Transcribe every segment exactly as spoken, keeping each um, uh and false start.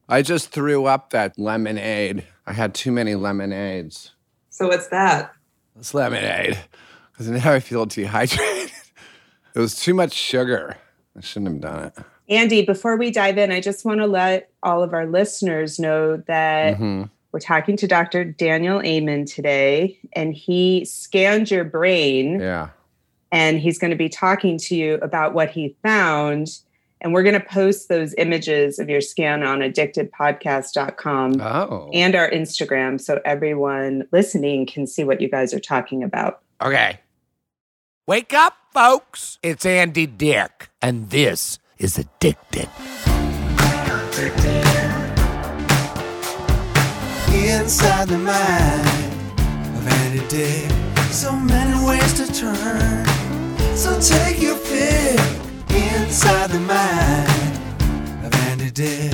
I just threw up that lemonade. I had too many lemonades. So what's that? It's lemonade. Because now I feel dehydrated. It was too much sugar. I shouldn't have done it. Andy, before we dive in, I just want to let all of our listeners know that mm-hmm. we're talking to Doctor Daniel Amen today, and he scanned your brain. Yeah. And he's going to be talking to you about what he found. And we're going to post those images of your scan on addicted podcast dot com oh. and our Instagram so everyone listening can see what you guys are talking about. Okay. Wake up, folks. It's Andy Dick, and this is Addicted. Inside the mind of Andy Dick, so many ways to turn. So take your pick. Inside the mind of Andy Dick.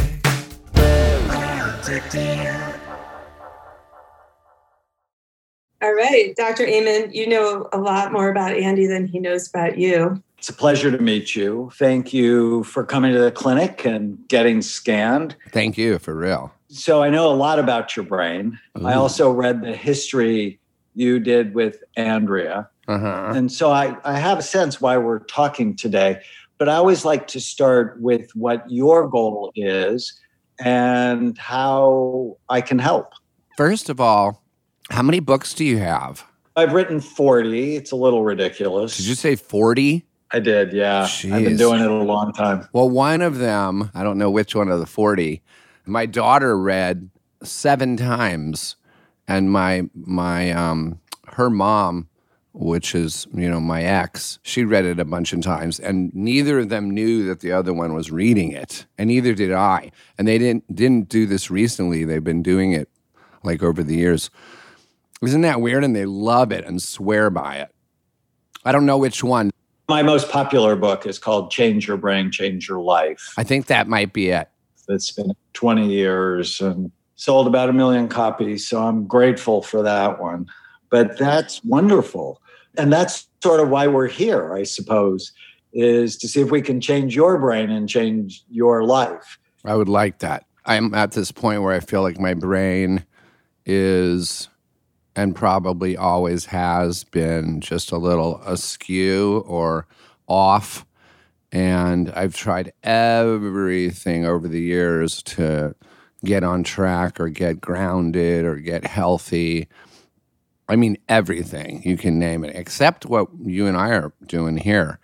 All right, Doctor Amen, you know a lot more about Andy than he knows about you. It's a pleasure to meet you. Thank you for coming to the clinic and getting scanned. Thank you, for real. So I know a lot about your brain. Ooh. I also read the history you did with Andrea. Uh-huh. And so I, I have a sense why we're talking today. But I always like to start with what your goal is and how I can help. First of all, how many books do you have? I've written forty. It's a little ridiculous. Did you say forty? I did, yeah. Jeez. I've been doing it a long time. Well, one of them, I don't know which one of the forty, my daughter read seven times. And my my um her mom, which is, you know, my ex, she read it a bunch of times, and neither of them knew that the other one was reading it, and neither did I. And they didn't didn't do this recently. They've been doing it like over the years. Isn't that weird? And they love it and swear by it. I don't know which one. My most popular book is called Change Your Brain, Change Your Life. I think that might be it. It's been twenty years and sold about a million copies, so I'm grateful for that one. But that's wonderful. And that's sort of why we're here, I suppose, is to see if we can change your brain and change your life. I would like that. I'm at this point where I feel like my brain is, and probably always has been, just a little askew or off. And I've tried everything over the years to get on track or get grounded or get healthy. I mean, everything. You can name it, except what you and I are doing here.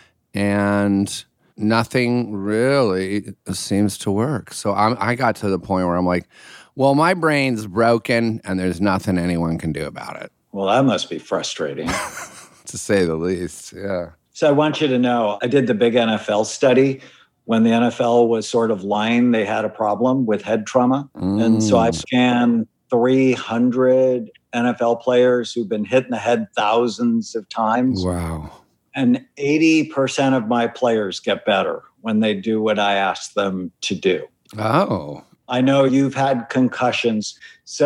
And nothing really seems to work. So I'm, I got to the point where I'm like, well, my brain's broken and there's nothing anyone can do about it. Well, that must be frustrating. To say the least, yeah. So I want you to know, I did the big N F L study. When the N F L was sort of lying, they had a problem with head trauma. Mm. And so I scanned three hundred N F L players who've been hit in the head thousands of times. Wow. And eighty percent of my players get better when they do what I ask them to do. Oh. I know you've had concussions.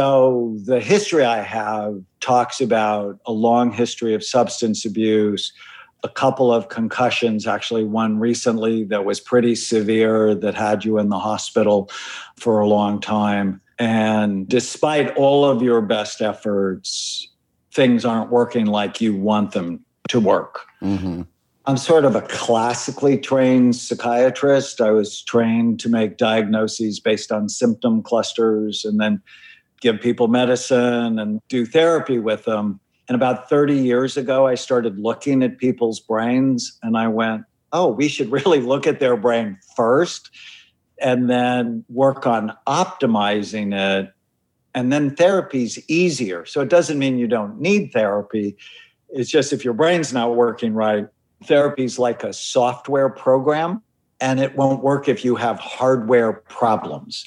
So the history I have talks about a long history of substance abuse, a couple of concussions, actually one recently that was pretty severe that had you in the hospital for a long time. And despite all of your best efforts, things aren't working like you want them to work. Mm-hmm. I'm sort of a classically trained psychiatrist. I was trained to make diagnoses based on symptom clusters and then give people medicine and do therapy with them. And about thirty years ago, I started looking at people's brains and I went, oh, we should really look at their brain first and then work on optimizing it. And then therapy's easier. So it doesn't mean you don't need therapy. It's just if your brain's not working right, therapy's like a software program, and it won't work if you have hardware problems.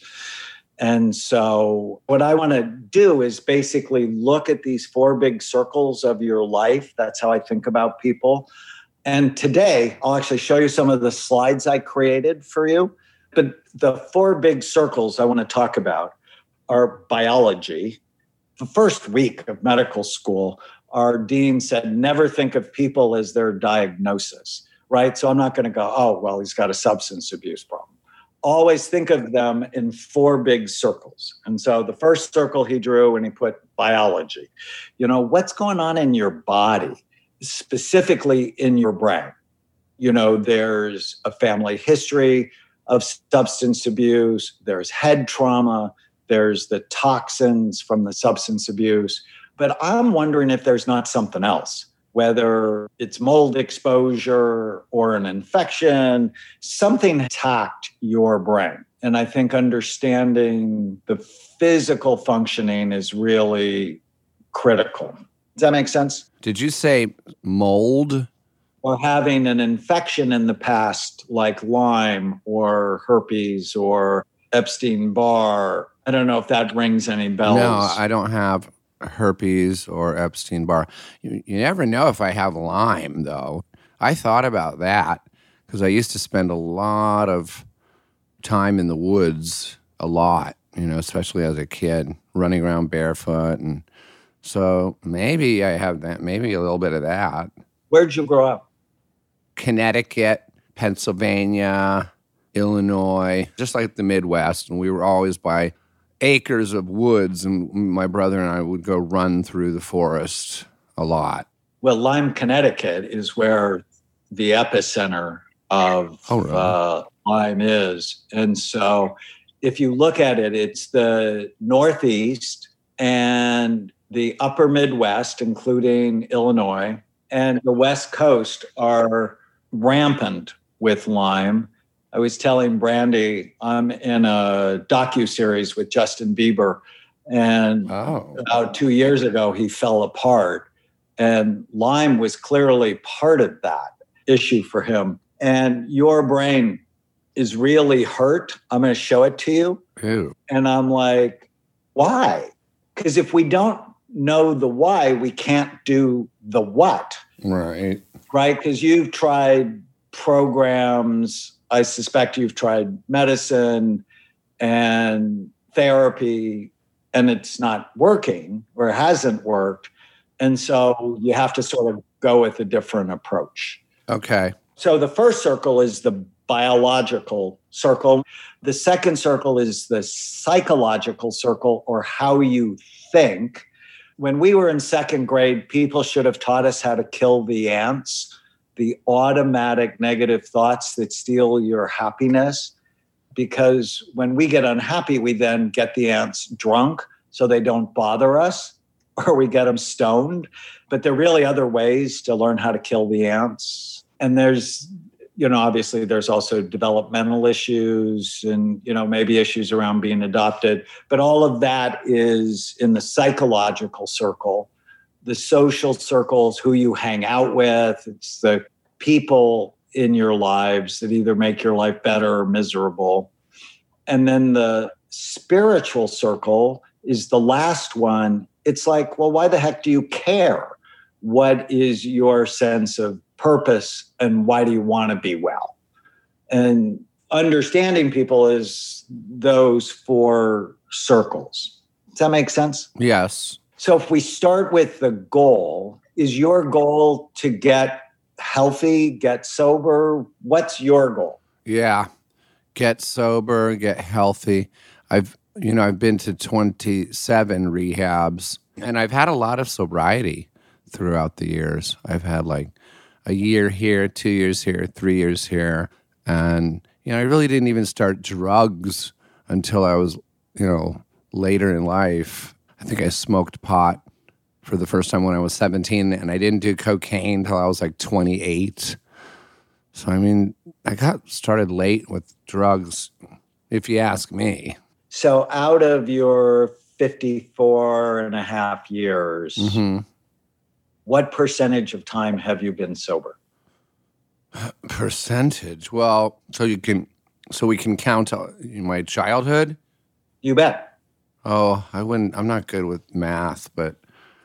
And so what I want to do is basically look at these four big circles of your life. That's how I think about people. And today, I'll actually show you some of the slides I created for you. But the four big circles I want to talk about are biology. The first week of medical school, our dean said, never think of people as their diagnosis, right? So I'm not going to go, oh, well, he's got a substance abuse problem. always think of them in four big circles. And so the first circle he drew and he put biology. You know, what's going on in your body, specifically in your brain? You know, there's a family history of substance abuse, there's head trauma, there's the toxins from the substance abuse. But I'm wondering if there's not something else, whether it's mold exposure or an infection, something attacked your brain. And I think understanding the physical functioning is really critical. Does that make sense? Did you say mold? Or having an infection in the past, like Lyme or herpes or Epstein-Barr. I don't know if that rings any bells. No, I don't have herpes or Epstein-Barr. You, you never know if I have Lyme, though. I thought about that because I used to spend a lot of time in the woods, a lot, you know, especially as a kid, running around barefoot. And so maybe I have that, maybe a little bit of that. Where'd you grow up? Connecticut, Pennsylvania, Illinois, just like the Midwest. And we were always by acres of woods, and my brother and I would go run through the forest a lot. Well, Lyme, Connecticut is where the epicenter of oh, really? uh, Lyme is. And so if you look at it, it's the Northeast and the upper Midwest, including Illinois, and the West Coast are rampant with Lyme. I was telling Brandy, I'm in a docuseries with Justin Bieber, and oh. about two years ago, he fell apart. And Lyme was clearly part of that issue for him. And your brain is really hurt. I'm going to show it to you. Ew. And I'm like, why? Because if we don't know the why, we can't do the what. Right. Right? Because you've tried programs. I suspect you've tried medicine and therapy, and it's not working or hasn't worked. And so you have to sort of go with a different approach. Okay. So the first circle is the biological circle. The second circle is the psychological circle, or how you think. When we were in second grade, people should have taught us how to kill the ants, the automatic negative thoughts that steal your happiness. Because when we get unhappy, we then get the ants drunk so they don't bother us, or we get them stoned. But there are really other ways to learn how to kill the ants. And there's, you know, obviously there's also developmental issues and, you know, maybe issues around being adopted. But all of that is in the psychological circle. The social circles, who you hang out with, it's the people in your lives that either make your life better or miserable. And then the spiritual circle is the last one. It's like, well, why the heck do you care? What is your sense of purpose and why do you want to be well? And understanding people is those four circles. Does that make sense? Yes. So if we start with the goal, is your goal to get healthy, get sober? What's your goal? Yeah. Get sober, get healthy. I've, you know, I've been to twenty-seven rehabs, and I've had a lot of sobriety throughout the years. I've had like a year here, two years here, three years here. And, you know, I really didn't even start drugs until I was, you know, later in life. I think I smoked pot for the first time when I was seventeen, and I didn't do cocaine until I was like twenty-eight. So, I mean, I got started late with drugs, if you ask me. So out of your fifty-four and a half years, mm-hmm. what percentage of time have you been sober? Percentage? Well, so you can, so we can count my childhood? You bet. Oh, I wouldn't, I'm not good with math, but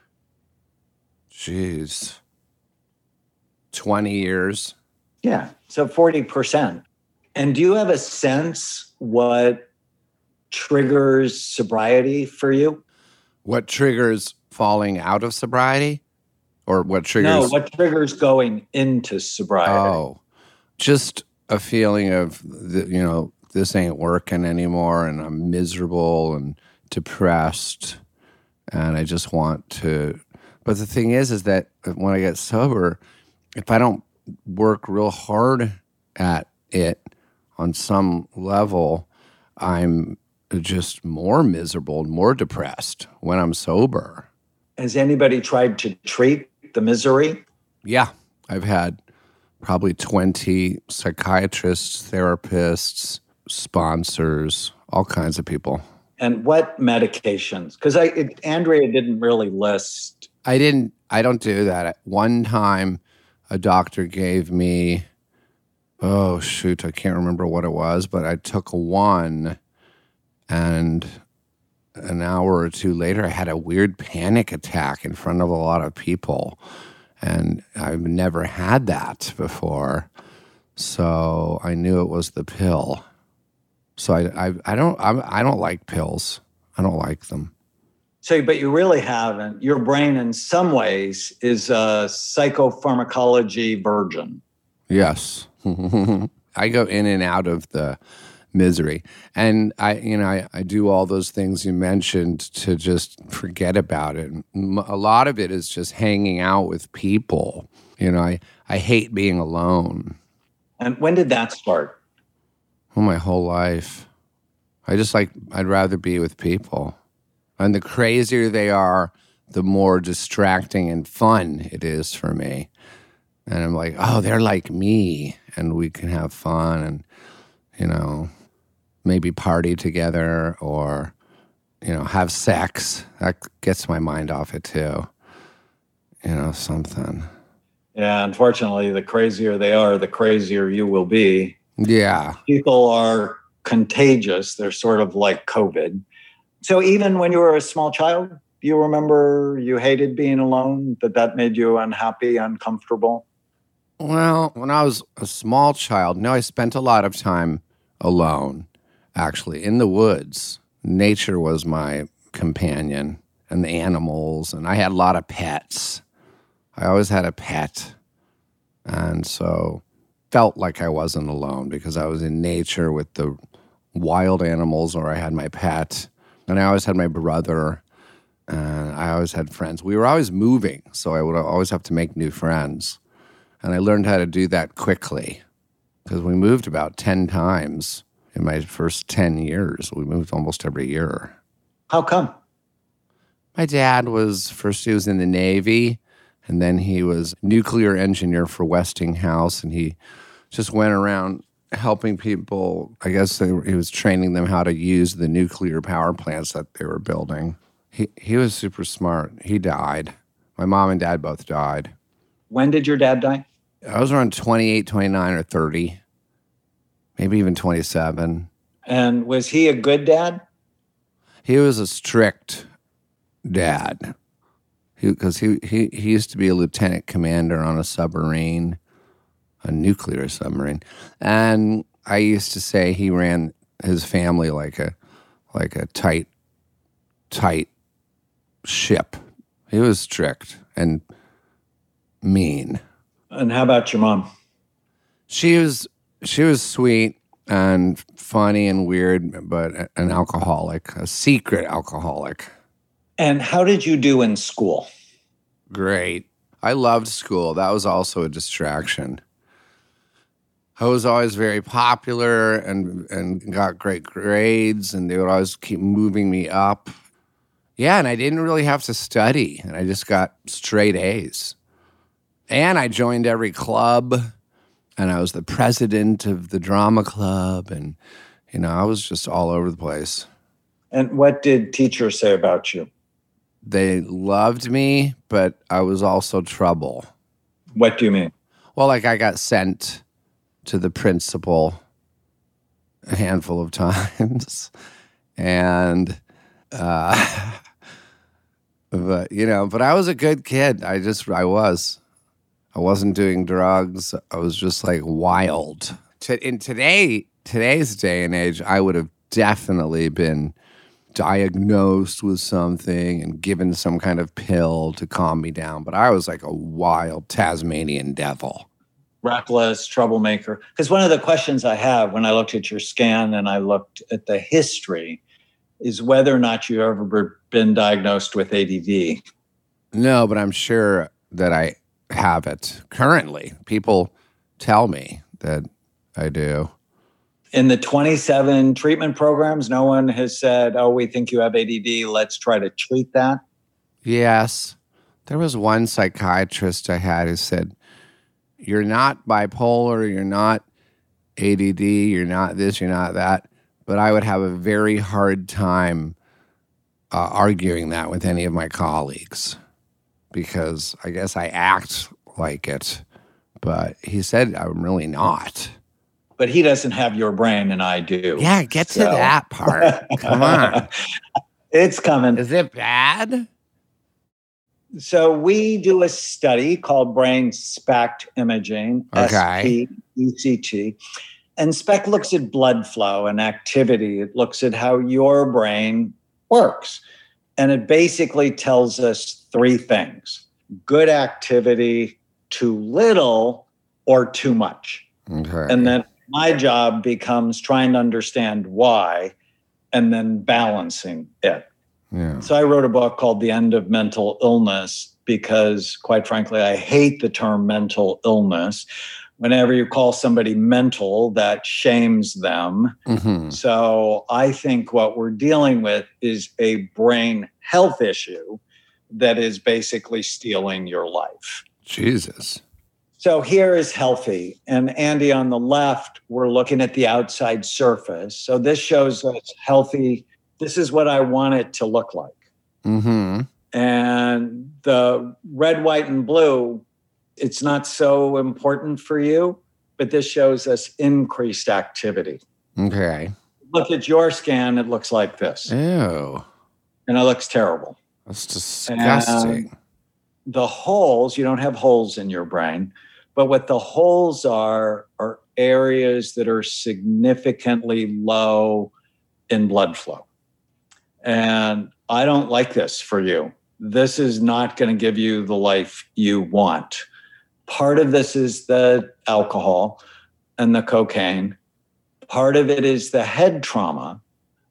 geez, twenty years. Yeah, so forty percent. And do you have a sense what triggers sobriety for you? What triggers falling out of sobriety? Or what triggers? No, what triggers going into sobriety? Oh, just a feeling of, the, you know, this ain't working anymore, and I'm miserable and depressed, and I just want to. But the thing is, is that when I get sober, if I don't work real hard at it on some level, I'm just more miserable and more depressed when I'm sober. Has anybody tried to treat the misery? Yeah, I've had probably twenty psychiatrists, therapists, sponsors, all kinds of people. And what medications? Because I, it, Andrea didn't really list. I didn't, I don't do that. At one time, a doctor gave me, oh, shoot, I can't remember what it was, but I took one, and an hour or two later, I had a weird panic attack in front of a lot of people. And I've never had that before. So I knew it was the pill. So I, I, I don't, I'm, I don't like pills. I don't like them. So, but you really haven't. Your brain, in some ways, is a psychopharmacology virgin. Yes, I go in and out of the misery, and I, you know, I, I do all those things you mentioned to just forget about it. A lot of it is just hanging out with people. You know, I, I hate being alone. And when did that start? Well, my whole life. I just like, I'd rather be with people. And the crazier they are, the more distracting and fun it is for me. And I'm like, oh, they're like me, and we can have fun and, you know, maybe party together or, you know, have sex. That gets my mind off it too. You know, something. Yeah, unfortunately, the crazier they are, the crazier you will be. Yeah. People are contagious. They're sort of like COVID. So even when you were a small child, you remember you hated being alone, that that made you unhappy, uncomfortable? Well, when I was a small child, no, I spent a lot of time alone, actually, in the woods. Nature was my companion, and the animals, and I had a lot of pets. I always had a pet, and so felt like I wasn't alone because I was in nature with the wild animals, or I had my pet, and I always had my brother, and I always had friends. We were always moving, so I would always have to make new friends, and I learned how to do that quickly because we moved about ten times in my first ten years. We moved almost every year. How come? My dad was, first he was in the Navy, and then he was nuclear engineer for Westinghouse, and he just went around helping people. I guess they were, he was training them how to use the nuclear power plants that they were building. He he was super smart. He died. My mom and dad both died. When did your dad die? I was around twenty-eight, twenty-nine, or thirty, maybe even twenty-seven. And was he a good dad? He was a strict dad. Because he, he, he used to be a lieutenant commander on a submarine, a nuclear submarine. And I used to say he ran his family like a like a tight, tight ship. He was strict and mean. And how about your mom? She was she was sweet and funny and weird, but an alcoholic, a secret alcoholic. And how did you do in school? Great. I loved school. That was also a distraction. I was always very popular and, and got great grades, and they would always keep moving me up. Yeah, and I didn't really have to study, and I just got straight A's. And I joined every club, and I was the president of the drama club, and, you know, I was just all over the place. And what did teachers say about you? They loved me, but I was also trouble. What do you mean? Well, like I got sent to the principal a handful of times. And, uh, but, you know, but I was a good kid. I just, I was. I wasn't doing drugs. I was just like wild. In today, today's day and age, I would have definitely been diagnosed with something and given some kind of pill to calm me down. But I was like a wild Tasmanian devil. reckless, troublemaker. Because one of the questions I have when I looked at your scan and I looked at the history is whether or not you've ever been diagnosed with A D D. No, but I'm sure that I have it currently. People tell me that I do. In the twenty-seven treatment programs, no one has said, oh, we think you have A D D. Let's try to treat that. Yes. There was one psychiatrist I had who said, you're not bipolar, you're not A D D, you're not this, you're not that. But I would have a very hard time uh, arguing that with any of my colleagues because I guess I act like it. But he said I'm really not. But he doesn't have your brain and I do. Yeah, get so. to that part. Come on. It's coming. Is it bad? So we do a study called brain SPECT imaging, Okay. S P E C T. And SPECT looks at blood flow and activity. It looks at how your brain works. And it basically tells us three things: good activity, too little, or too much. Okay. And then my job becomes trying to understand why and then balancing it. Yeah. So I wrote a book called The End of Mental Illness because, quite frankly, I hate the term mental illness. Whenever you call somebody mental, that shames them. Mm-hmm. So I think what we're dealing with is a brain health issue that is basically stealing your life. Jesus. So here is healthy. And Andy, on the left, we're looking at the outside surface. So this shows us healthy. This is what I want it to look like. Mm-hmm. And the red, white, and blue, it's not so important for you, but this shows us increased activity. Okay. Look at your scan, it looks like this. Ew. And it looks terrible. That's disgusting. And the holes, you don't have holes in your brain, but what the holes are, are areas that are significantly low in blood flow. And I don't like this for you. This is not going to give you the life you want. Part of this is the alcohol and the cocaine. Part of it is the head trauma.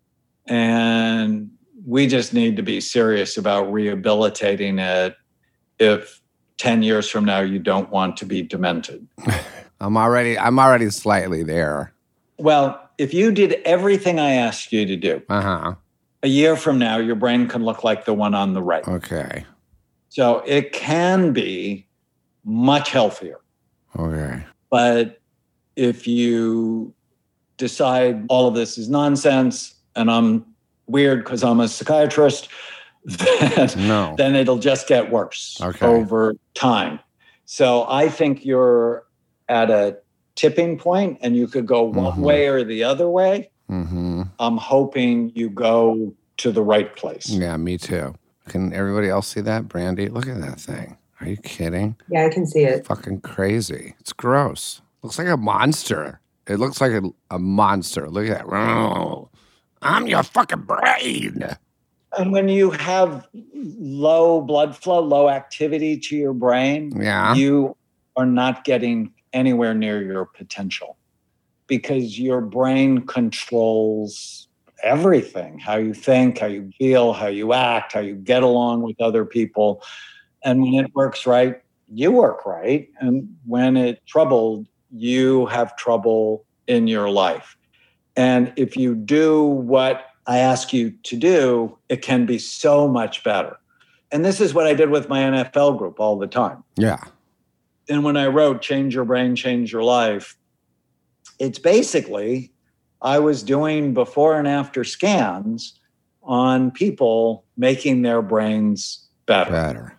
And we just need to be serious about rehabilitating it if ten years from now you don't want to be demented. I'm already I'm already slightly there. Well, if you did everything I asked you to do, Uh-huh. a year from now, your brain can look like the one on the right. Okay. So it can be much healthier. Okay. But if you decide all of this is nonsense and I'm weird because I'm a psychiatrist, then, No. then it'll just get worse Okay. over time. So I think you're at a tipping point and you could go one Mhm. way or the other way. Mm-hmm. I'm hoping you go to the right place. Yeah, me too. Can everybody else see that, Brandy? Look at that thing. Are you kidding? Yeah, I can see it. Fucking crazy. It's gross. Looks like a monster. It looks like a, a monster. Look at that. I'm your fucking brain. And when you have low blood flow, low activity to your brain, Yeah. you are not getting anywhere near your potential because your brain controls everything, how you think, how you feel, how you act, how you get along with other people. And when it works right, you work right. And when it's troubled, you have trouble in your life. And if you do what I ask you to do, it can be so much better. And this is what I did with my N F L group all the time. Yeah. And when I wrote Change Your Brain, Change Your Life, it's basically I was doing before and after scans on people making their brains better. Better.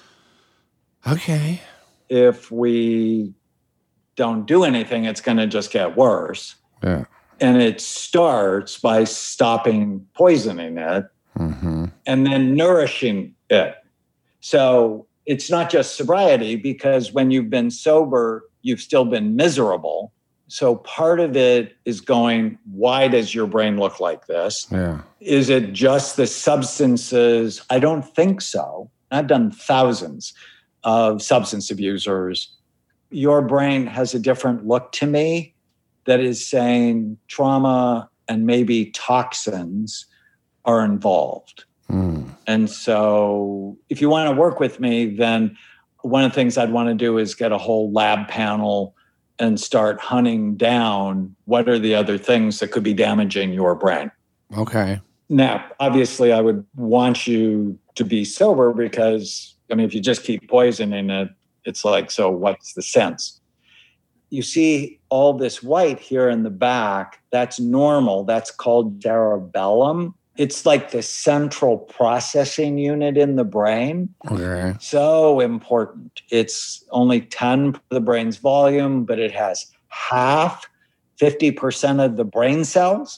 Okay. If we don't do anything, it's going to just get worse. Yeah. And it starts by stopping poisoning it Mm-hmm. and then nourishing it. So it's not just sobriety, because when you've been sober, you've still been miserable. So part of it is going, why does your brain look like this? Yeah. Is it just the substances? I don't think so. I've done thousands of substance abusers. your brain has a different look to me that is saying trauma and maybe toxins are involved. Mm. And so if you want to work with me, then one of the things I'd want to do is get a whole lab panel and start hunting down what are the other things that could be damaging your brain. Okay. Now, obviously, I would want you to be sober because, I mean, if you just keep poisoning it, it's like, so what's the sense? You see all this white here in the back, that's normal. That's called cerebellum. It's like the central processing unit in the brain. Okay. So important. It's only ten percent of the brain's volume, but it has half, fifty percent of the brain cells.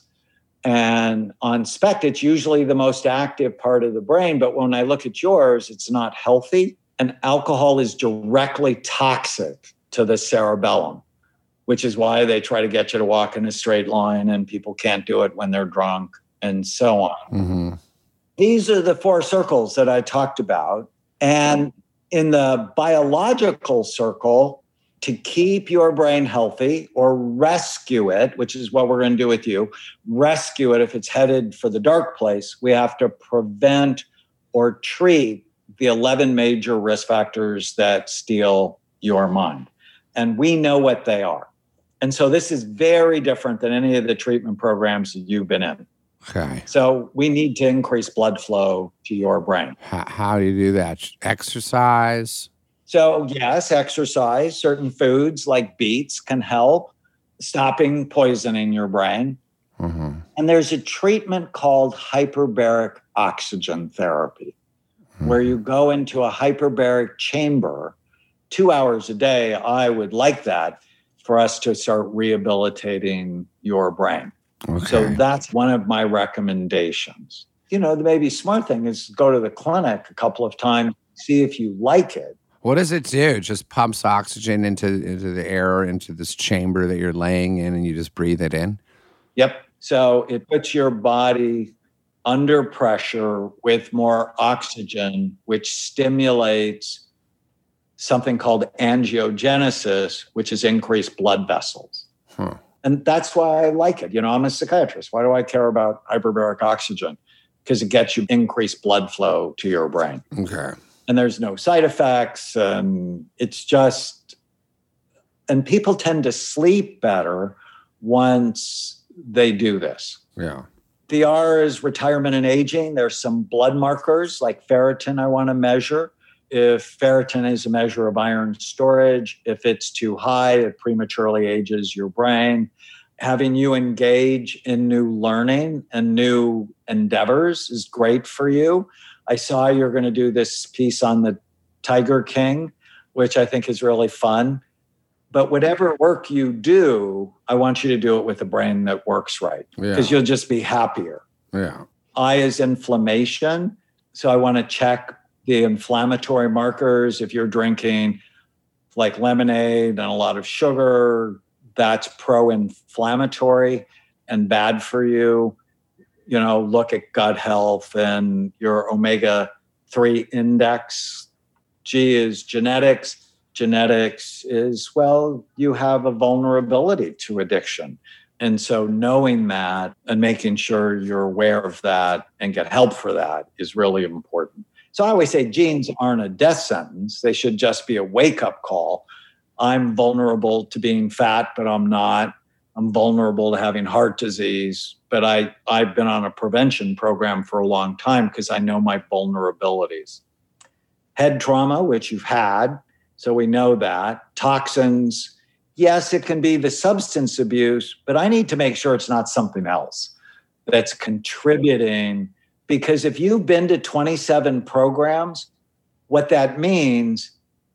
And on SPECT, it's usually the most active part of the brain. But when I look at yours, it's not healthy. And alcohol is directly toxic to the cerebellum, which is why they try to get you to walk in a straight line and people can't do it when they're drunk and so on. Mm-hmm. These are the four circles that I talked about. And in the biological circle, to keep your brain healthy or rescue it, which is what we're going to do with you, rescue it if it's headed for the dark place, we have to prevent or treat the eleven major risk factors that steal your mind. And we know what they are. And so this is very different than any of the treatment programs that you've been in. Okay. So we need to increase blood flow to your brain. How, how do you do that? Exercise? So yes, exercise, certain foods like beets can help stopping poisoning your brain. Mm-hmm. And there's a treatment called hyperbaric oxygen therapy, mm-hmm. where you go into a hyperbaric chamber two hours a day. I would like that for us to start rehabilitating your brain. Okay. So that's one of my recommendations. You know, the maybe smart thing is go to the clinic a couple of times, see if you like it. What does it do? Just pumps oxygen into, into the air, into this chamber that you're laying in, and you just breathe it in? Yep. So it puts your body under pressure with more oxygen, which stimulates something called angiogenesis, which is increased blood vessels. Huh. And that's why I like it. You know, I'm a psychiatrist. Why do I care about hyperbaric oxygen? Because it gets you increased blood flow to your brain. Okay. And there's no side effects. And it's just, and people tend to sleep better once they do this. Yeah. The R is retirement and aging. There's some blood markers like ferritin I want to measure. If ferritin is a measure of iron storage, if it's too high, it prematurely ages your brain. Having you engage in new learning and new endeavors is great for you. I saw you're going to do this piece on the Tiger King, which I think is really fun. But whatever work you do, I want you to do it with a brain that works right, because yeah. you'll just be happier. Yeah. I is inflammation. So I want to check the inflammatory markers. If you're drinking like lemonade and a lot of sugar, that's pro-inflammatory and bad for you. You know, look at gut health and your omega three index. G is genetics. Genetics is, well, you have a vulnerability to addiction. And so knowing that and making sure you're aware of that and get help for that is really important. So I always say genes aren't a death sentence. They should just be a wake-up call. I'm vulnerable to being fat, but I'm not. I'm vulnerable to having heart disease, but I, I've been on a prevention program for a long time because I know my vulnerabilities. Head trauma, which you've had, so we know that. Toxins, yes, it can be the substance abuse, but I need to make sure it's not something else that's contributing. Because if you've been to twenty-seven programs, what that means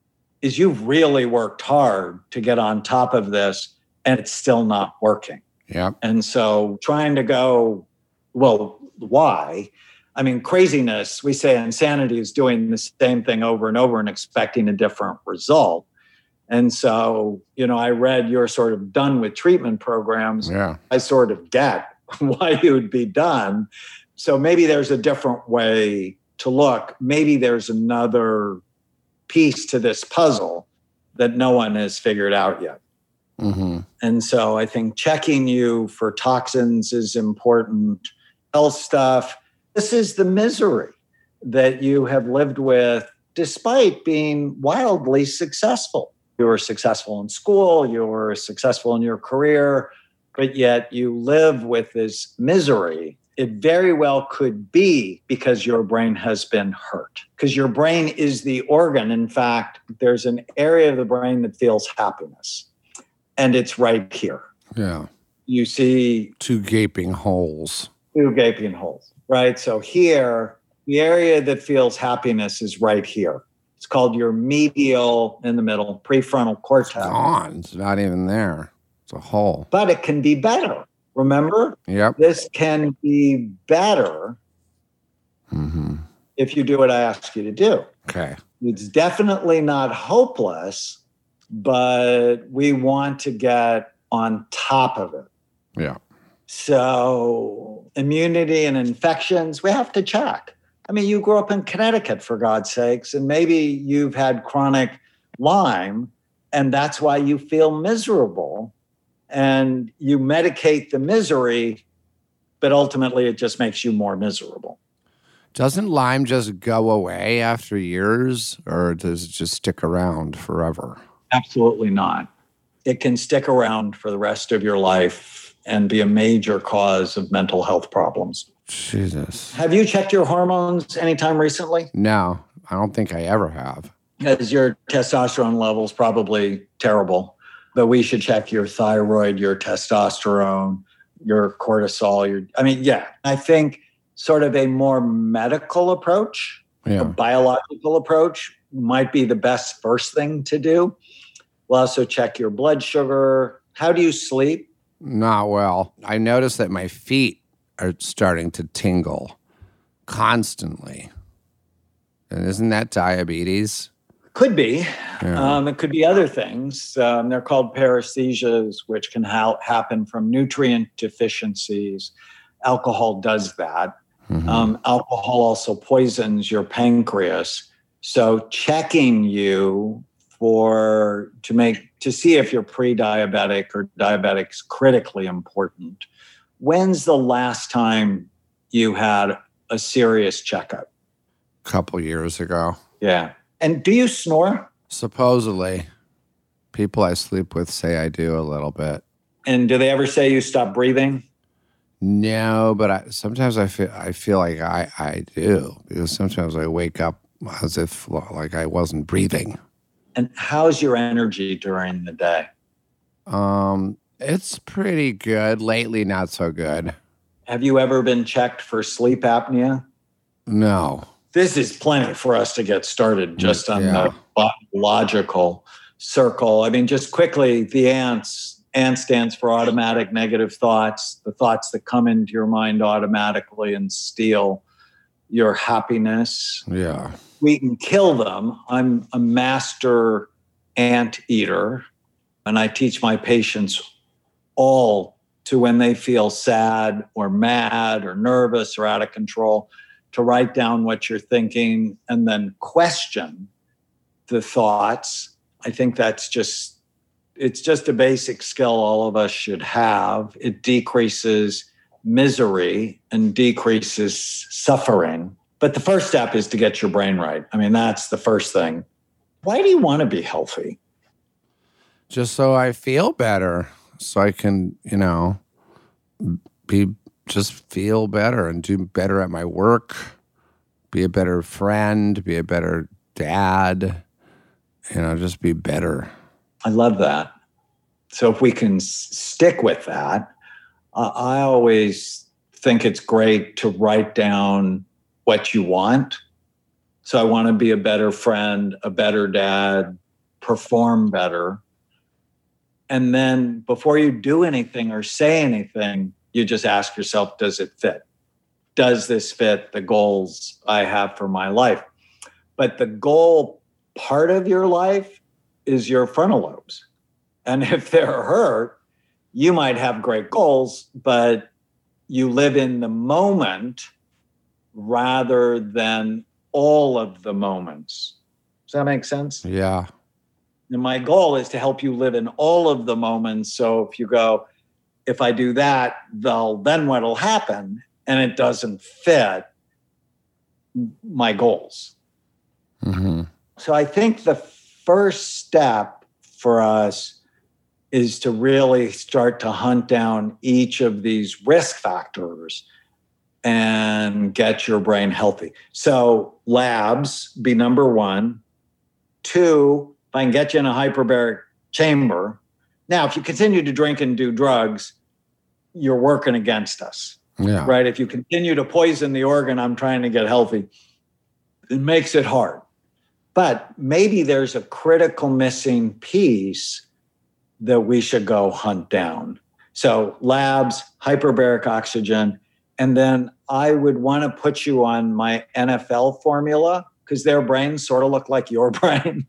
is you've really worked hard to get on top of this, and it's still not working. Yeah. And so trying to go, well, why? I mean, craziness, we say insanity is doing the same thing over and over and expecting a different result. And so, you know, I read you're sort of done with treatment programs. Yeah. I sort of get why you would be done. So maybe there's a different way to look. Maybe there's another piece to this puzzle that no one has figured out yet. Mm-hmm. And so I think checking you for toxins is important. Health stuff. This is the misery that you have lived with despite being wildly successful. You were successful in school, you were successful in your career, but yet you live with this misery. It very well could be because your brain has been hurt, because your brain is the organ. In fact, there's an area of the brain that feels happiness, and it's right here. Yeah. You see two gaping holes. Two gaping holes, right? So here, the area that feels happiness is right here. It's called your medial, in the middle, prefrontal cortex. It's gone. It's not even there. It's a hole. But it can be better. Remember? Yep. This can be better mm-hmm. if you do what I ask you to do. Okay. It's definitely not hopeless, but we want to get on top of it. Yeah. So immunity and infections, we have to check. I mean, you grew up in Connecticut, for God's sakes, and maybe you've had chronic Lyme, and that's why you feel miserable. And you medicate the misery, but ultimately it just makes you more miserable. Doesn't Lyme just go away after years, or does it just stick around forever? Absolutely not. It can stick around for the rest of your life and be a major cause of mental health problems. Jesus. Have you checked your hormones anytime recently? No, I don't think I ever have. Because your testosterone level's probably terrible. But we should check your thyroid, your testosterone, your cortisol. Your, I mean, yeah, I think sort of a more medical approach, yeah. a biological approach might be the best first thing to do. We'll also check your blood sugar. How do you sleep? Not well. I noticed that my feet are starting to tingle constantly. And isn't that diabetes? Could be. Yeah. Um, it could be other things. Um, they're called paresthesias, which can ha- happen from nutrient deficiencies. Alcohol does that. Mm-hmm. Um, alcohol also poisons your pancreas. So checking you for to make to see if you're pre-diabetic or diabetic is critically important. When's the last time you had a serious checkup? A couple years ago. Yeah. And do you snore? Supposedly. People I sleep with say I do a little bit. And do they ever say you stop breathing? No, but I, sometimes I feel I feel like I, I do, because sometimes I wake up as if like I wasn't breathing. And how's your energy during the day? Um, it's pretty good. Lately, not so good. Have you ever been checked for sleep apnea? No. This is plenty for us to get started just on Yeah. the biological circle. I mean, just quickly, the ANTS, ANT stands for automatic negative thoughts, the thoughts that come into your mind automatically and steal your happiness. Yeah. We can kill them. I'm a master ant eater, and I teach my patients all to, when they feel sad or mad or nervous or out of control, to write down what you're thinking and then question the thoughts. I think that's just, it's just a basic skill all of us should have. It decreases misery and decreases suffering. But the first step is to get your brain right. I mean, that's the first thing. Why do you want to be healthy? Just so I feel better, so I can, you know, be just feel better and do better at my work, be a better friend, be a better dad, you know, just be better. I love that. So if we can s- stick with that, uh, I always think it's great to write down what you want. So I want to be a better friend, a better dad, perform better. And then before you do anything or say anything, you just ask yourself, does it fit? Does this fit the goals I have for my life? But the goal part of your life is your frontal lobes. And if they're hurt, you might have great goals, but you live in the moment rather than all of the moments. Does that make sense? Yeah. And my goal is to help you live in all of the moments. So if you go, if I do that, they'll, then what'll happen, and it doesn't fit my goals. Mm-hmm. So I think the first step for us is to really start to hunt down each of these risk factors and get your brain healthy. So labs be number one. Two, if I can get you in a hyperbaric chamber. Now, if you continue to drink and do drugs, you're working against us. Yeah. Right? If you continue to poison the organ I'm trying to get healthy, it makes it hard. But maybe there's a critical missing piece that we should go hunt down. So labs, hyperbaric oxygen, and then I would want to put you on my N F L formula because their brains sort of look like your brain.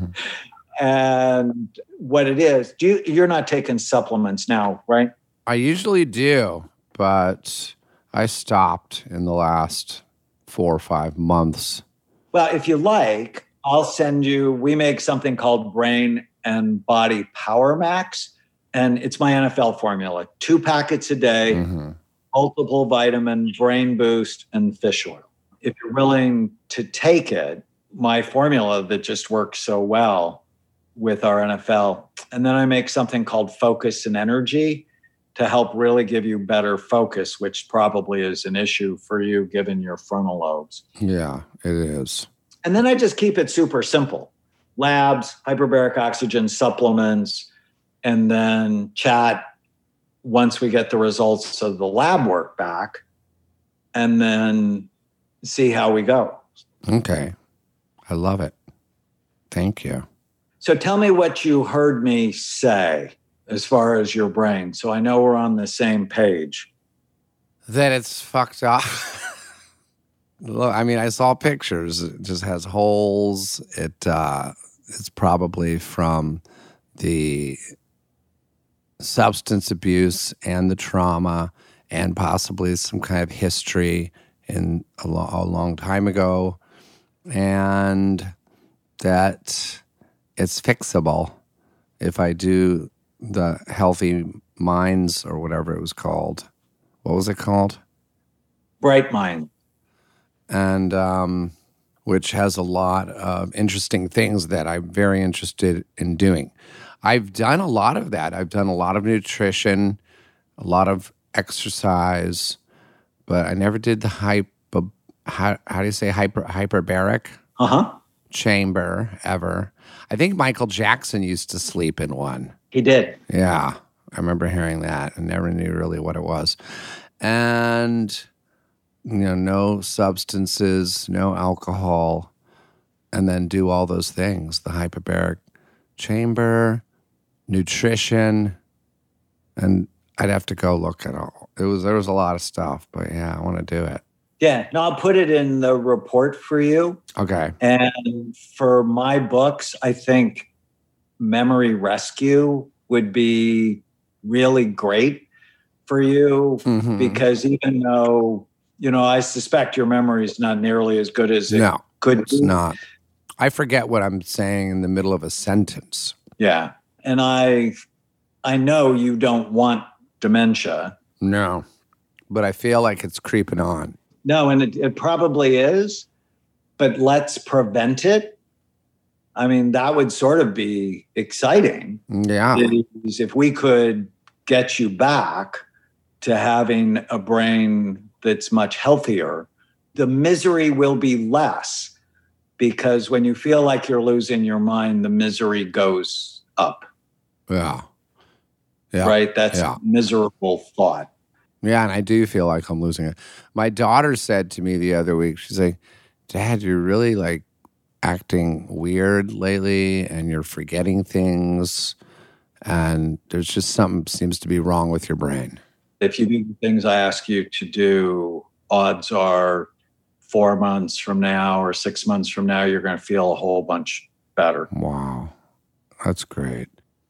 And what it is, do you, you're not taking supplements now, right? I usually do, but I stopped in the last four or five months. Well, if you like, I'll send you, we make something called Brain and Body Power Max, and it's my N F L formula. Two packets a day, mm-hmm. multiple vitamin, brain boost, and fish oil. If you're willing to take it, my formula that just works so well with our N F L. And then I make something called Focus and Energy to help really give you better focus, which probably is an issue for you given your frontal lobes. Yeah, it is. And then I just keep it super simple. Labs, hyperbaric oxygen, supplements, and then chat once we get the results of the lab work back, and then see how we go. Okay. I love it. Thank you. So tell me what you heard me say as far as your brain, so I know we're on the same page. That it's fucked up. Look, I mean, I saw pictures. It just has holes. It uh, it's probably from the substance abuse and the trauma, and possibly some kind of history in a, lo- a long time ago, and that it's fixable if I do the Healthy Minds or whatever it was called. What was it called? Bright Mind. And um, which has a lot of interesting things that I'm very interested in doing. I've done a lot of that. I've done a lot of nutrition, a lot of exercise, but I never did the hypo, how, how do you say hyper, hyperbaric uh-huh. chamber ever. I think Michael Jackson used to sleep in one. He did. Yeah, I remember hearing that and never knew really what it was. And, you know, no substances, no alcohol, and then do all those things, the hyperbaric chamber, nutrition, and I'd have to go look at all. It was there was a lot of stuff, but yeah, I want to do it. Yeah, no, I'll put it in the report for you. Okay. And for my books, I think Memory Rescue would be really great for you mm-hmm. because even though, you know, I suspect your memory is not nearly as good as it no, could it's be. not. I forget what I'm saying in the middle of a sentence. Yeah. And I I know you don't want dementia. No, but I feel like it's creeping on. No, and it, it probably is, but let's prevent it. I mean, that would sort of be exciting. Yeah. Is if we could get you back to having a brain that's much healthier, the misery will be less because when you feel like you're losing your mind, the misery goes up. Yeah. Yeah. Right? That's yeah. a miserable thought. Yeah, and I do feel like I'm losing it. My daughter said to me the other week, she's like, Dad, you're really like acting weird lately and you're forgetting things and there's just something seems to be wrong with your brain. If you do the things I ask you to do, odds are four months from now or six months from now, you're going to feel a whole bunch better. Wow. That's great.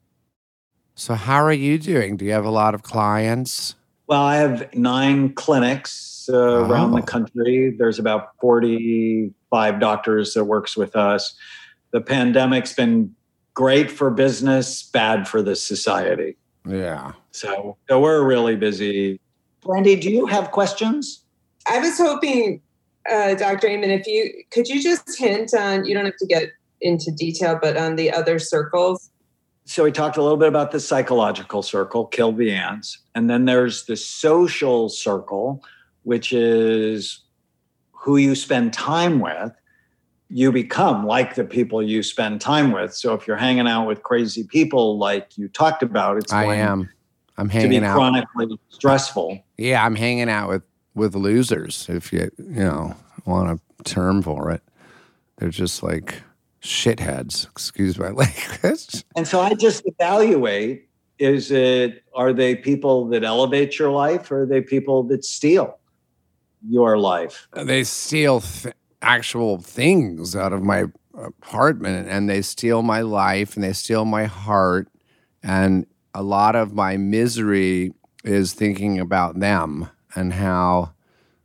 So how are you doing? Do you have a lot of clients? Well, I have nine clinics uh, oh. around the country. There's about forty-five doctors that works with us. The pandemic's been great for business, bad for the society. Yeah. So, so we're really busy. Brandy, do you have questions? I was hoping, uh, Doctor Amen, if you could you just hint on, you don't have to get into detail, but on the other circles. So we talked a little bit about the psychological circle, kill the ants. And then there's the social circle, which is who you spend time with. You become like the people you spend time with. So if you're hanging out with crazy people like you talked about, it's I going am. I'm to hanging be out. chronically stressful. Yeah, I'm hanging out with, with losers, if you, you know, want a term for it. They're just like shitheads, excuse my language. And so I just evaluate, is it, are they people that elevate your life, or are they people that steal your life? They steal th- actual things out of my apartment, and they steal my life, and they steal my heart. And a lot of my misery is thinking about them and how,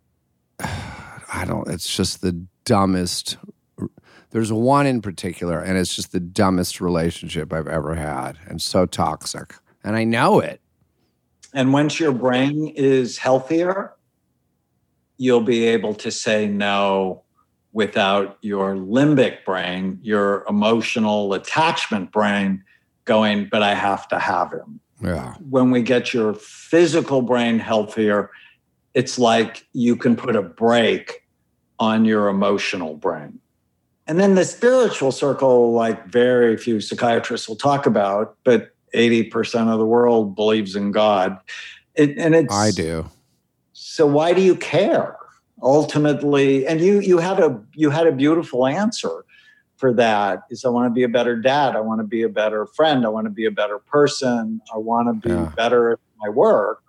I don't, it's just the dumbest. There's one in particular, and it's just the dumbest relationship I've ever had, and so toxic. And I know it. And once your brain is healthier, you'll be able to say no without your limbic brain, your emotional attachment brain, going, but I have to have him. Yeah. When we get your physical brain healthier, it's like you can put a brake on your emotional brain. And then the spiritual circle, like very few psychiatrists will talk about, but eighty percent of the world believes in God. It, and it's, I do. So why do you care? Ultimately, and you you had a you had a beautiful answer for that. Is I want to be a better dad. I want to be a better friend. I want to be a better person. I want to be Yeah. better at my work.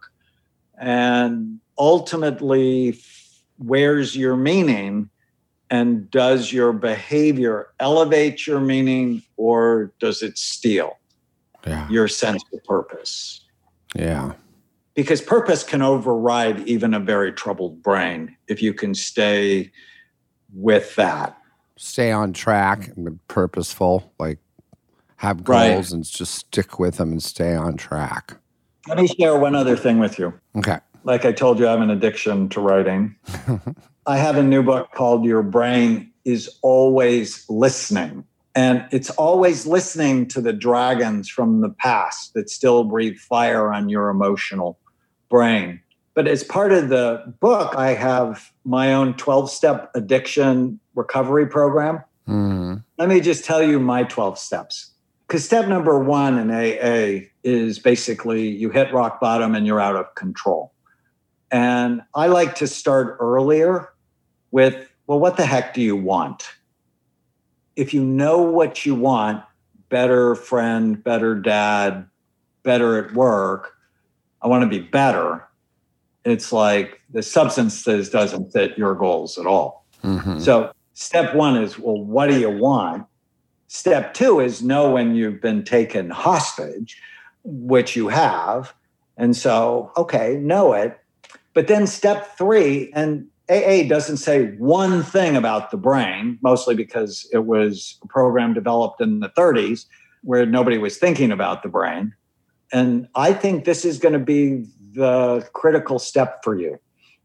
And ultimately, where's your meaning? And does your behavior elevate your meaning, or does it steal Yeah. your sense of purpose? Yeah. Because purpose can override even a very troubled brain if you can stay with that. Stay on track and be purposeful, like have Right. goals and just stick with them and stay on track. Let me share one other thing with you. Okay. Like I told you, I have an addiction to writing. I have a new book called Your Brain is Always Listening. And it's always listening to the dragons from the past that still breathe fire on your emotional brain. But as part of the book, I have my own twelve-step addiction recovery program. Mm-hmm. Let me just tell you my twelve steps. Because step number one in A A is basically you hit rock bottom and you're out of control. And I like to start earlier with, well, what the heck do you want? If you know what you want, better friend, better dad, better at work, I want to be better. It's like the substances doesn't fit your goals at all. Mm-hmm. So step one is, well, what do you want? Step two is know when you've been taken hostage, which you have. And so, okay, know it. But then step three, and A A doesn't say one thing about the brain, mostly because it was a program developed in the thirties where nobody was thinking about the brain. And I think this is going to be the critical step for you,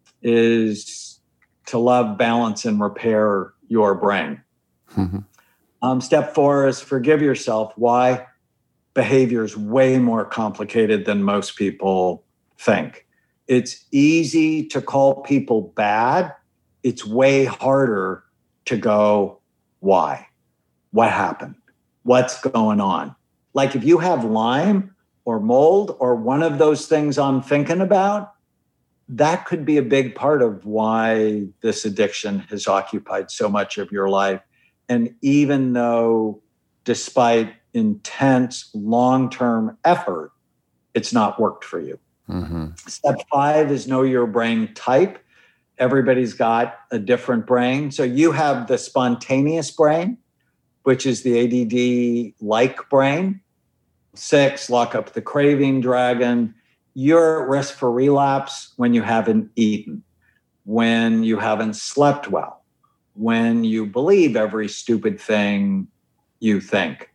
is to love, balance, and repair your brain. Mm-hmm. Um, step four is forgive yourself. Why? Behavior is way more complicated than most people think. It's easy to call people bad. It's way harder to go, why? What happened? What's going on? Like if you have Lyme or mold or one of those things I'm thinking about, that could be a big part of why this addiction has occupied so much of your life. And even though, despite intense long-term effort, it's not worked for you. Mm-hmm. Step five is know your brain type. Everybody's got a different brain. So you have the spontaneous brain, which is the A D D-like brain. Six, lock up the craving dragon. You're at risk for relapse when you haven't eaten, when you haven't slept well, when you believe every stupid thing you think.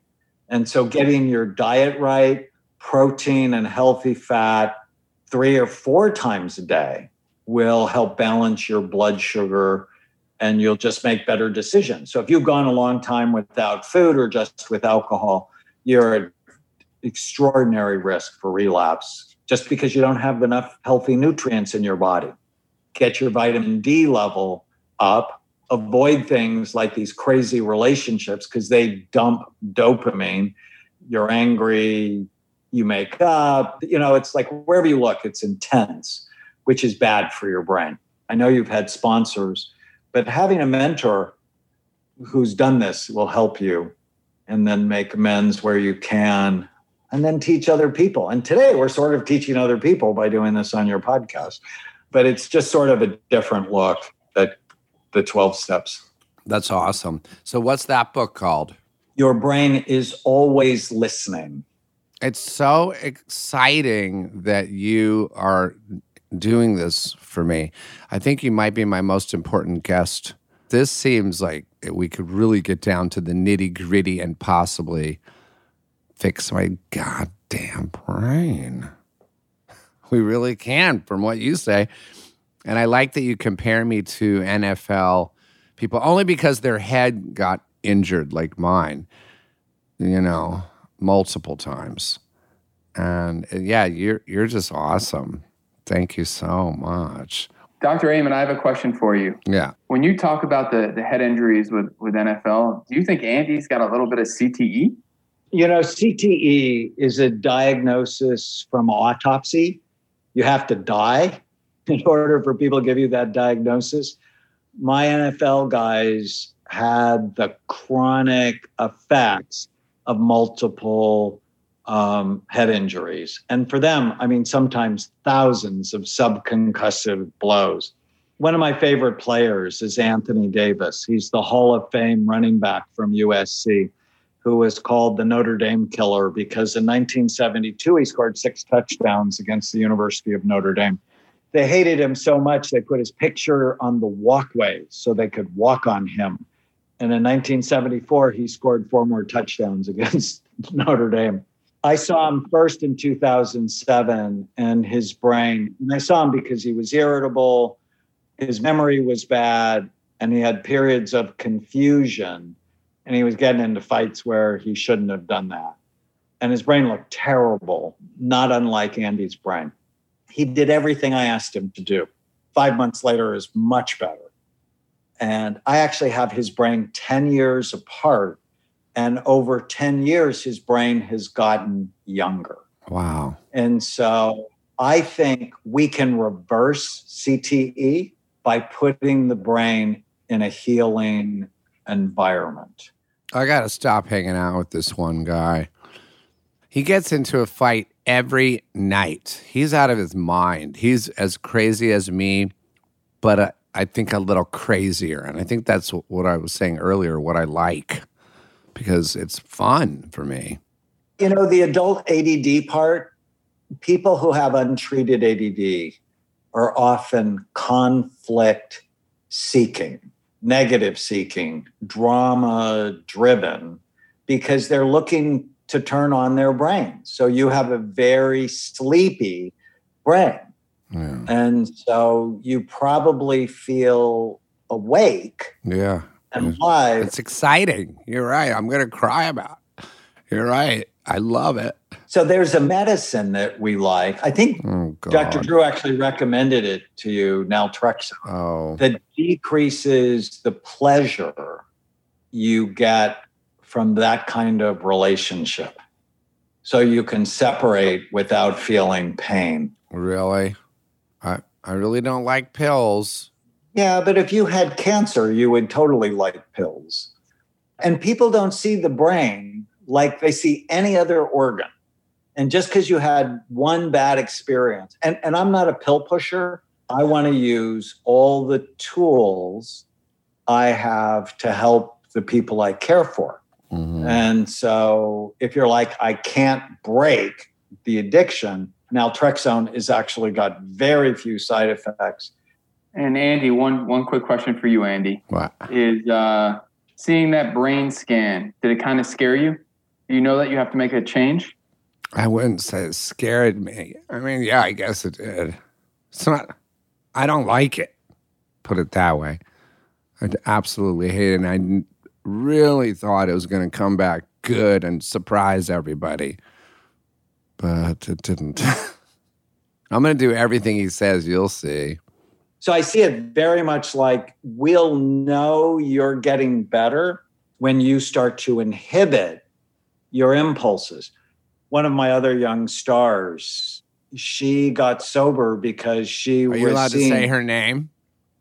And so getting your diet right, protein and healthy fat three or four times a day will help balance your blood sugar, and you'll just make better decisions. So if you've gone a long time without food or just with alcohol, you're at extraordinary risk for relapse just because you don't have enough healthy nutrients in your body. Get your vitamin D level up. Avoid things like these crazy relationships because they dump dopamine. You're angry, you make up. You know, it's like wherever you look, it's intense, which is bad for your brain. I know you've had sponsors, but having a mentor who's done this will help you, and then make amends where you can, and then teach other people. And today we're sort of teaching other people by doing this on your podcast, but it's just sort of a different look at the twelve steps. That's awesome. So what's that book called? Your Brain is Always Listening. It's so exciting that you are doing this for me. I think you might be my most important guest. This seems like we could really get down to the nitty gritty and possibly fix my goddamn brain. We really can, from what you say. And I like that you compare me to N F L people only because their head got injured like mine, you know, multiple times. And yeah, you're you're just awesome. Thank you so much. Doctor Amen, I have a question for you. Yeah. When you talk about the, the head injuries with, with N F L, do you think Andy's got a little bit of C T E? You know, C T E is a diagnosis from autopsy. You have to die in order for people to give you that diagnosis. My N F L guys had the chronic effects of multiple um, head injuries. And for them, I mean, sometimes thousands of subconcussive blows. One of my favorite players is Anthony Davis. He's the Hall of Fame running back from U S C, who was called the Notre Dame killer because in nineteen seventy-two, he scored six touchdowns against the University of Notre Dame. They hated him so much, they put his picture on the walkway so they could walk on him. And in nineteen seventy-four, he scored four more touchdowns against Notre Dame. I saw him first in two thousand seven, and his brain, and I saw him because he was irritable, his memory was bad, and he had periods of confusion, and he was getting into fights where he shouldn't have done that. And his brain looked terrible, not unlike Andy's brain. He did everything I asked him to do. Five months later is much better. And I actually have his brain ten years apart. And over ten years, his brain has gotten younger. Wow. And so I think we can reverse C T E by putting the brain in a healing environment. I got to stop hanging out with this one guy. He gets into a fight every night. He's out of his mind. He's as crazy as me, but uh, I think a little crazier. And I think that's what I was saying earlier, what I like, because it's fun for me. You know, the adult A D D part, people who have untreated A D D are often conflict seeking, negative seeking, drama driven, because they're looking to turn on their brain. So you have a very sleepy brain. Yeah. And so you probably feel awake. Yeah. And alive. It's exciting. You're right. I'm going to cry about it. You're right. I love it. So there's a medicine that we like. I think oh, Doctor Drew actually recommended it to you, naltrexone. Oh. That decreases the pleasure you get from that kind of relationship. So you can separate without feeling pain. Really? I, I really don't like pills. Yeah, but if you had cancer, you would totally like pills. And people don't see the brain like they see any other organ. And just because you had one bad experience, and, and I'm not a pill pusher, I want to use all the tools I have to help the people I care for. Mm-hmm. And so if you're like, I can't break the addiction, naltrexone has actually got very few side effects. And Andy, one one quick question for you, Andy. What? Is uh, seeing that brain scan, did it kind of scare you? you know that you have to make a change? I wouldn't say it scared me. I mean, yeah, I guess it did. It's not, I don't like it, put it that way. I absolutely hate it, and I really thought it was going to come back good and surprise everybody. But it didn't. I'm going to do everything he says, you'll see. So I see it very much like we'll know you're getting better when you start to inhibit your impulses. One of my other young stars, she got sober because she Are was you allowed seeing, to say her name?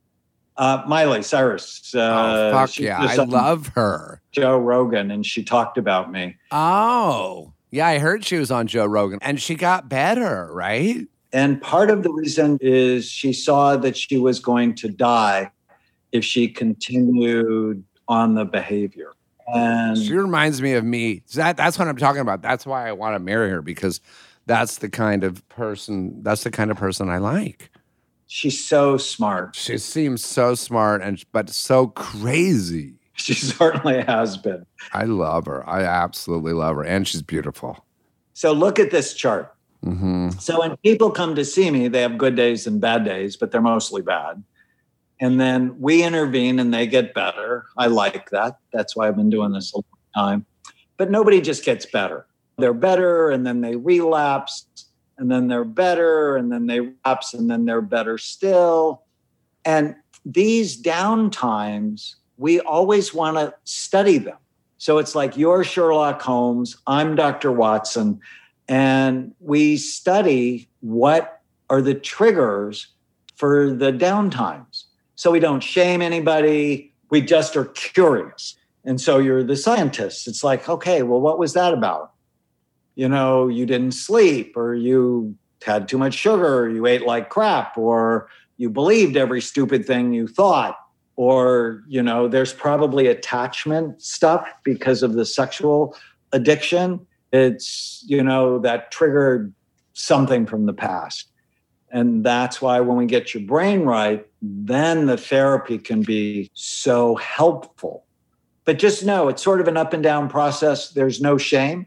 Uh, Miley Cyrus. Uh, oh, fuck she yeah. was I on love her. Joe Rogan, and she talked about me. Oh, yeah, I heard she was on Joe Rogan, and she got better, right? And part of the reason is she saw that she was going to die if she continued on the behavior. And she reminds me of me. That, that's what I'm talking about. That's why I want to marry her, because that's the kind of person, that's the kind of person I like. She's so smart. She seems so smart, and but so crazy. She certainly has been. I love her. I absolutely love her. And she's beautiful. So look at this chart. Mm-hmm. So when people come to see me, they have good days and bad days, but they're mostly bad. And then we intervene and they get better. I like that. That's why I've been doing this a long time. But nobody just gets better. They're better, and then they relapse, and then they're better, and then they relapse, and then they're better still. And these down times, we always want to study them. So it's like you're Sherlock Holmes, I'm Doctor Watson, and we study what are the triggers for the down times. So we don't shame anybody, we just are curious. And so you're the scientist. It's like, okay, well, what was that about? You know, you didn't sleep, or you had too much sugar, or you ate like crap, or you believed every stupid thing you thought. Or, you know, there's probably attachment stuff because of the sexual addiction. It's, you know, that triggered something from the past. And that's why when we get your brain right, then the therapy can be so helpful. But just know it's sort of an up and down process. There's no shame.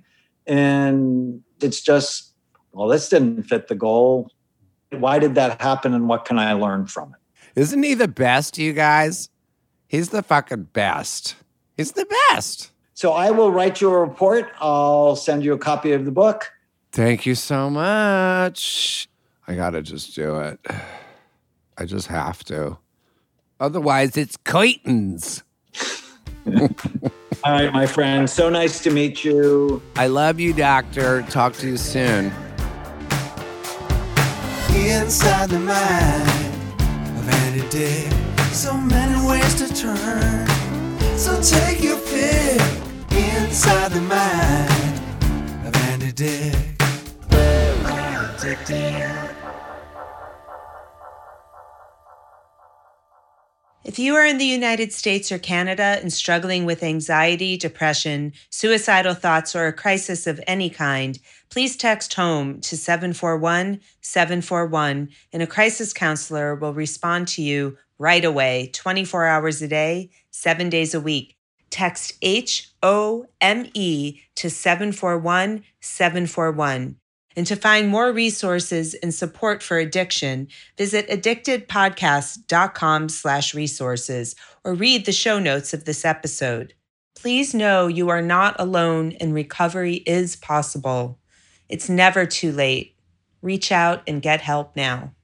And it's just, well, this didn't fit the goal. Why did that happen? And what can I learn from it? Isn't he the best, you guys? He's the fucking best. He's the best. So I will write you a report. I'll send you a copy of the book. Thank you so much. I gotta just do it. I just have to. Otherwise, it's curtains. All right, my friend. So nice to meet you. I love you, doctor. Talk to you soon. Inside the mind of Andy Dick, so many ways to turn. So take your pick. Inside the mind of Andy Dick. If you are in the United States or Canada and struggling with anxiety, depression, suicidal thoughts, or a crisis of any kind, please text HOME to seven four one, seven four one, and a crisis counselor will respond to you right away, twenty-four hours a day, seven days a week. Text H O M E to seven four one, seven four one. And to find more resources and support for addiction, visit addictedpodcast.com slash resources or read the show notes of this episode. Please know you are not alone and recovery is possible. It's never too late. Reach out and get help now.